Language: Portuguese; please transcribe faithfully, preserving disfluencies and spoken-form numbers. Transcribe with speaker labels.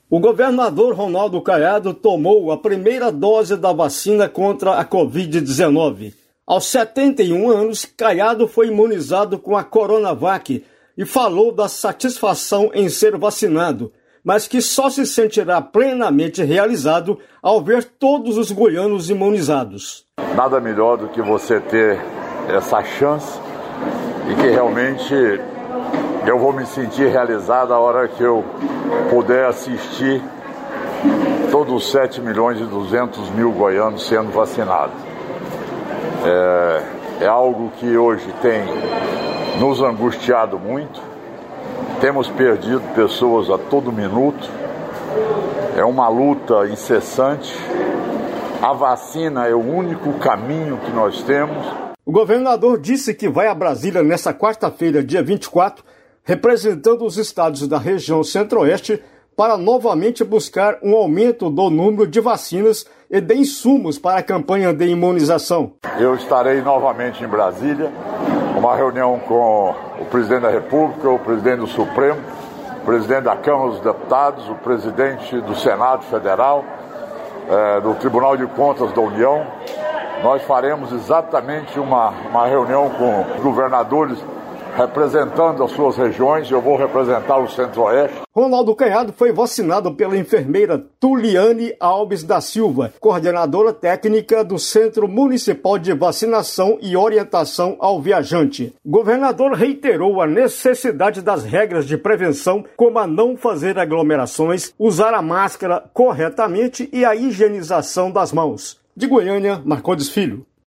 Speaker 1: O governador Ronaldo Caiado tomou a primeira dose da vacina contra a covid dezenove. Aos setenta e um anos, Caiado foi imunizado com a Coronavac e falou da satisfação em ser vacinado, mas que só se sentirá plenamente realizado ao ver todos os goianos imunizados.
Speaker 2: Nada melhor do que você ter essa chance e que realmente eu vou me sentir realizado a hora que eu puder assistir todos os sete milhões e duzentos mil goianos sendo vacinados. É, é algo que hoje tem nos angustiado muito, temos perdido pessoas a todo minuto, é uma luta incessante, a vacina é o único caminho que nós temos.
Speaker 1: O governador disse que vai a Brasília nesta quarta-feira, dia vinte e quatro, representando os estados da região centro-oeste, para novamente buscar um aumento do número de vacinas e de insumos para a campanha de imunização.
Speaker 2: Eu estarei novamente em Brasília, uma reunião com o presidente da República, o presidente do Supremo, o presidente da Câmara dos Deputados, o presidente do Senado Federal, eh, do Tribunal de Contas da União. Nós faremos exatamente uma, uma reunião com os governadores representando as suas regiões. Eu vou representar o Centro-Oeste.
Speaker 1: Ronaldo Caiado foi vacinado pela enfermeira Tuliane Alves da Silva, coordenadora técnica do Centro Municipal de Vacinação e Orientação ao Viajante. O governador reiterou a necessidade das regras de prevenção, como a não fazer aglomerações, usar a máscara corretamente e a higienização das mãos. De Goiânia, Marcondes Filho.